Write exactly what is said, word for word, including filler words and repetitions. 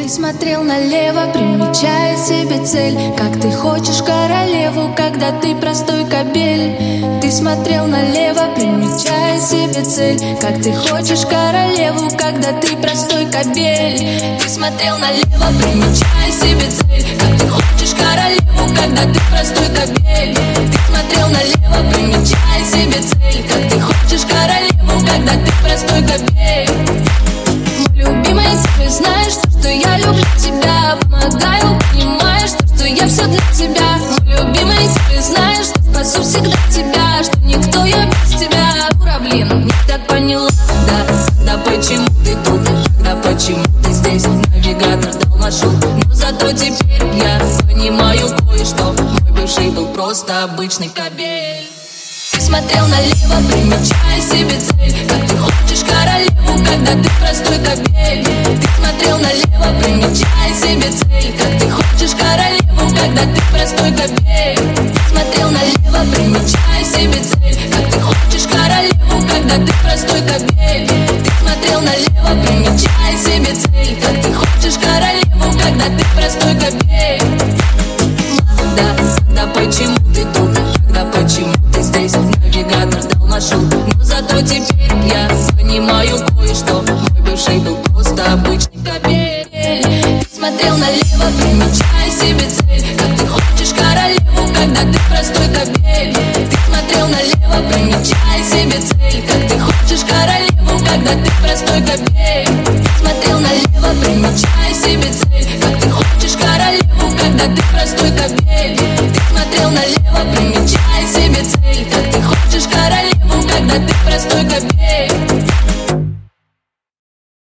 Ты смотрел налево, примечая себе цель. Как ты хочешь королеву, когда ты простой кобель. Ты смотрел налево, примечая себе цель. Как ты хочешь королеву, когда ты простой кобель. Ты смотрел налево, примечая себе цель. Как ты хочешь королеву, когда ты простой кобель. Ты смотрел налево, примечая себе цель. Как ты хочешь королеву, когда ты простой кобель. Любимый, ты знаешь, что я люблю тебя. Помогаю, понимаешь, что я все для тебя. Мой любимый, ты знаешь, что спасу всегда тебя. Что никто я без тебя. Ура, блин, не так поняла. Да, да почему ты тут? Да почему ты здесь? Навигатор дал маршрут, но зато теперь я понимаю кое-что. Мой бывший был просто обычный кобель. Ты смотрел налево, примечая себе цель. Как ты хочешь королеву, когда ты простой кобель. Ты смотрел налево, примечая себе цель. Как ты хочешь королеву, когда ты простой кобель. Ты смотрел налево, примечая себе цель. Как ты хочешь королеву, когда ты простой кобель. Ты смотрел налево, примечая себе цель. Как ты хочешь королеву, когда ты простой кобель. Да, да почему ты тут? Да почему ты здесь? Навигатор дал маршрут, но зато теперь я понимаю кое-что. Мой бывший был просто обычный кобель. Ты смотрел налево, примечая себе цель. Как ты хочешь королеву, когда ты простой кобель. Ты смотрел налево, примечая себе цель. Как ты хочешь королеву, когда ты простой кобель. Ты смотрел налево, примечая себе цель. Как ты хочешь королеву, когда ты